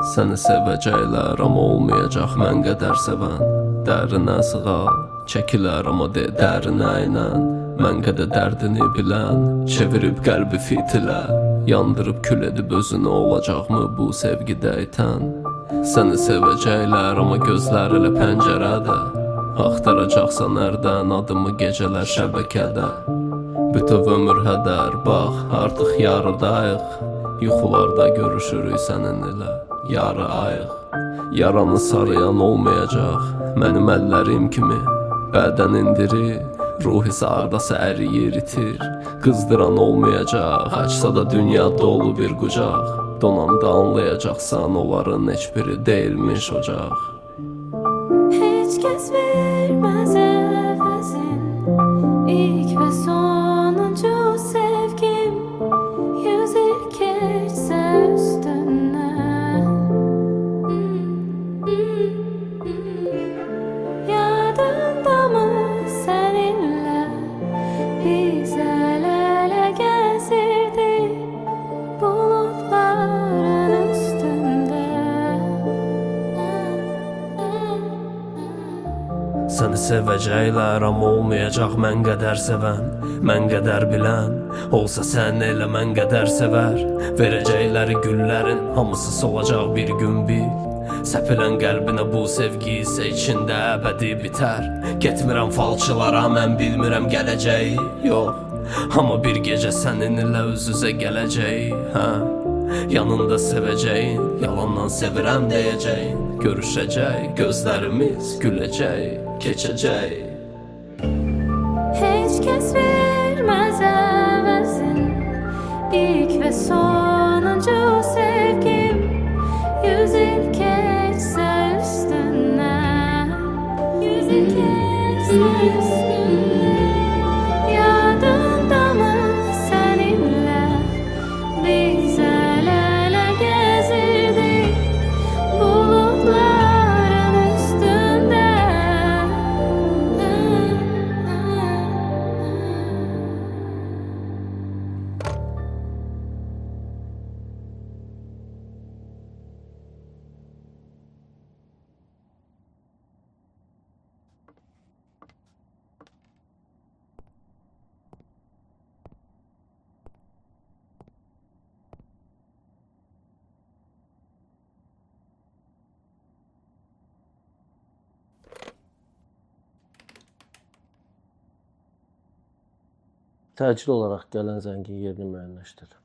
Səni sevəcəklər, amma olmayacaq mən qədər sevən. Dərinə sığal, çəkilər amma de dərinə inən. Mən qədər dərdini bilən, çevirib qəlbi fitilə. Yandırıb kül edib özünü, olacaqmı bu sevgidə itən. Səni sevəcəklər, amma gözlər elə pəncərədə. Axtaracaqsan ərdən adımı gecələr şəbəkədə. Bütöv ömür hədər, bax, artıq yarıdayıq. Yuxularda görüşürük sənin ilə, yarı ayıq. Yaranı sarayan olmayacaq, mənim əllərim kimi. Bədən indirir, ruh isə ardası əriyir, itir. Qızdıran olmayacaq, açsa da dünya dolu bir qucaq. Donanda anlayacaqsan, onların heç biri deyilmiş ocaq. Heç kəs verməz əvəzin, ilk və sonuncu sevgim. 100 il keçsə üstündən, yadındamı səninlə biz əl-ələ gəzirdik buludların üstündə. Səni sevəcəklər, amma olmayacaq mən qədər sevən. Mən qədər bilən, olsa sən elə mən qədər sevər. Verəcəkləri güllərin hamısı solacaq bir gün bil. Səpilən qəlbinə bu sevgi isə içində əbədi bitər. Getmirəm falçılara, mən bilmirəm gələcəyi, yox. Amma bir gecə səninlə üz-üzə gələcək, hə. Yanında sevəcəyin, yalandan sevirəm deyəcəyin. Görüşəcək, gözlərimiz güləcək, keçəcək. Heç kəs verməz əvəzin, ilk və sonuncu sevgim. 100 il keçsə üstündən, 100 il keçsə üstündən. Yadındamı səninlə biz əl-ələ gəzirdik buludların üstündə. Təcil olaraq gələn zəngin yerini müəyyənləşdir.